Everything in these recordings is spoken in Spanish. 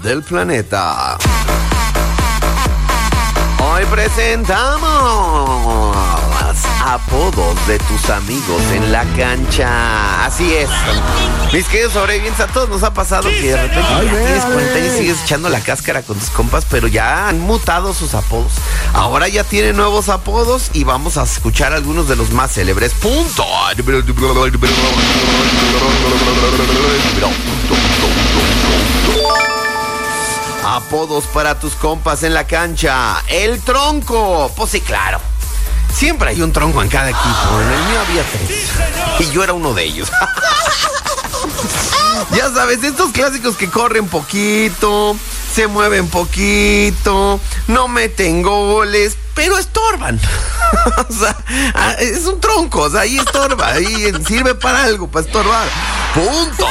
del planeta. Hoy presentamos apodos de tus amigos en la cancha. Así es. Mis queridos sobrevivientes, a todos nos ha pasado que de repente ya tienes cuenta y sigues echando la cáscara con tus compas, pero ya han mutado sus apodos. Ahora ya tienen nuevos apodos y vamos a escuchar algunos de los más célebres. Punto. Apodos para tus compas en la cancha. El tronco. Pues sí, claro. Siempre hay un tronco en cada equipo. En el mío había 3. Y yo era uno de ellos. Ya sabes, estos clásicos que corren poquito, se mueven poquito, no meten goles, pero estorban. O sea, es un tronco, o sea, ahí estorba, ahí sirve para algo, para estorbar. Punto.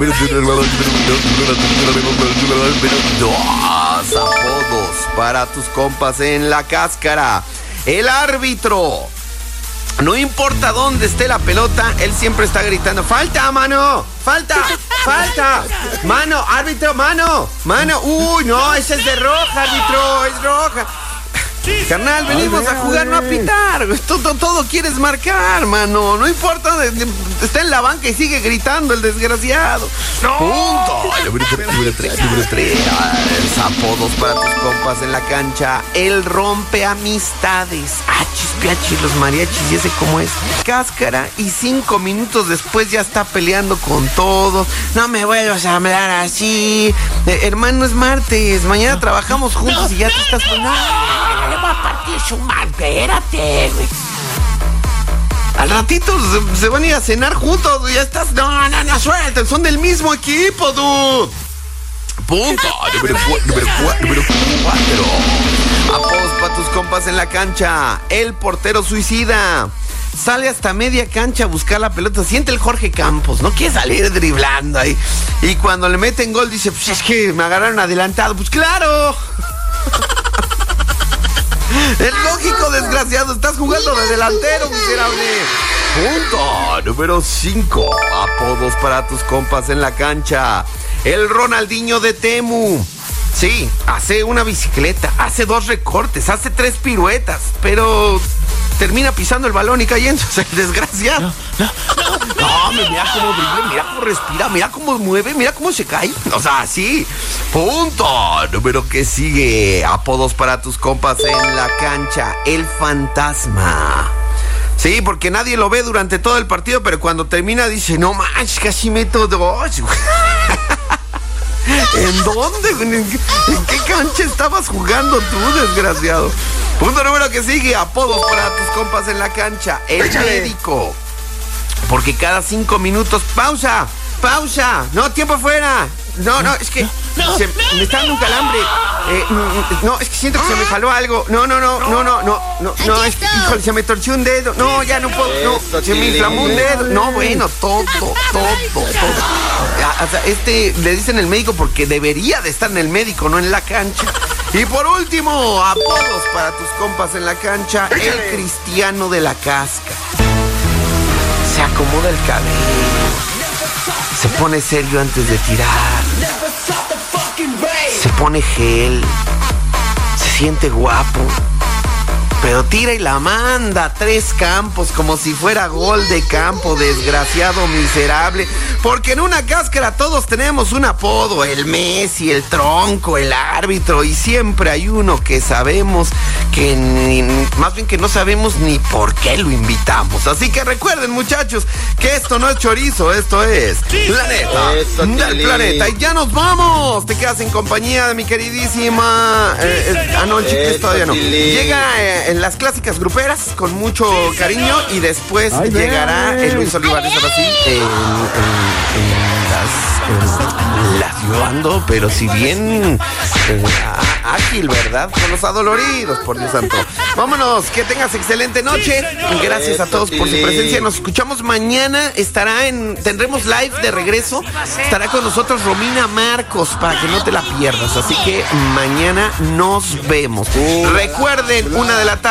Dos apodos para tus compas en la cáscara. El árbitro. No importa dónde esté la pelota, él siempre está gritando: ¡falta, mano! ¡Falta! ¡Falta! ¡Mano! ¡Árbitro, mano! ¡Mano! ¡Uy, no! ¡Esa es de roja, árbitro! ¡Es roja! Carnal, venimos a jugar, no a pitar. Todo quieres marcar, mano. No importa, está en la banca y sigue gritando el desgraciado. ¡No! Punto. Número 3. Apodos para tus compas en la cancha. El rompe amistades. Piachis, los mariachis, y ese cómo es. Cáscara y 5 minutos después ya está peleando con todos. No me vuelvas a hablar así. Hermano, es martes. Mañana trabajamos juntos y ya te estás poniendo. Le va a partir su madre, espérate, güey. Al ratito se van a ir a cenar juntos, güey. Ya estás. No, suelta. Son del mismo equipo, dude. Punto. Número 4. Apodos para tus compas en la cancha. El portero suicida. Sale hasta media cancha a buscar la pelota. Siente el Jorge Campos. No quiere salir driblando ahí. Y cuando le meten gol dice: pues es que me agarraron adelantado. Pues claro. Es lógico, desgraciado. Estás jugando de delantero, miserable. Punto. Número 5. Apodos para tus compas en la cancha. El Ronaldinho de Temu. Sí, hace una bicicleta, hace 2 recortes, hace 3 piruetas, pero termina pisando el balón y cayéndose, el desgraciado. No, mira cómo brilla, mira cómo respira, mira cómo mueve, mira cómo se cae. O sea, sí. Punto. Número que sigue. Apodos para tus compas en la cancha. El fantasma. Sí, porque nadie lo ve durante todo el partido, pero cuando termina dice: no manches, casi meto 2. ¿En dónde? ¿En qué cancha estabas jugando tú, desgraciado? Punto número que sigue. Apodos para tus compas en la cancha. El médico. Porque cada 5 minutos. ¡Pausa! No, tiempo fuera. No, es que me está dando un calambre. No, es que siento que se me jaló algo. No, es que, híjole, se me torció un dedo. No, ya no puedo. No, se me inflamó un dedo. No, bueno, todo. O sea, le dicen el médico porque debería de estar en el médico, no en la cancha. Y por último, apodos para tus compas en la cancha. El cristiano de la casca. Se acomoda el cabello. Se pone serio antes de tirar. Se pone gel. Se siente guapo. Pero tira y la manda a 3 campos como si fuera gol de campo, desgraciado miserable. Porque en una cáscara todos tenemos un apodo: el Messi, el tronco, el árbitro. Y siempre hay uno que sabemos que más bien que no sabemos ni por qué lo invitamos. Así que recuerden, muchachos, que esto no es chorizo, esto es la neta del planeta. Y ya nos vamos. Te quedas en compañía de mi queridísima no, el Chicles todavía no. Llega en las clásicas gruperas con mucho cariño y después llegará el Luis Olivares, ahora sí, las yo ando, pero si bien ágil, ¿verdad? Con los adoloridos, por Dios santo. Vámonos, que tengas excelente noche. Gracias a todos por su presencia. Nos escuchamos mañana. Tendremos live de regreso. Estará con nosotros Romina Marcos para que no te la pierdas. Así que mañana nos vemos. Recuerden, 1 de la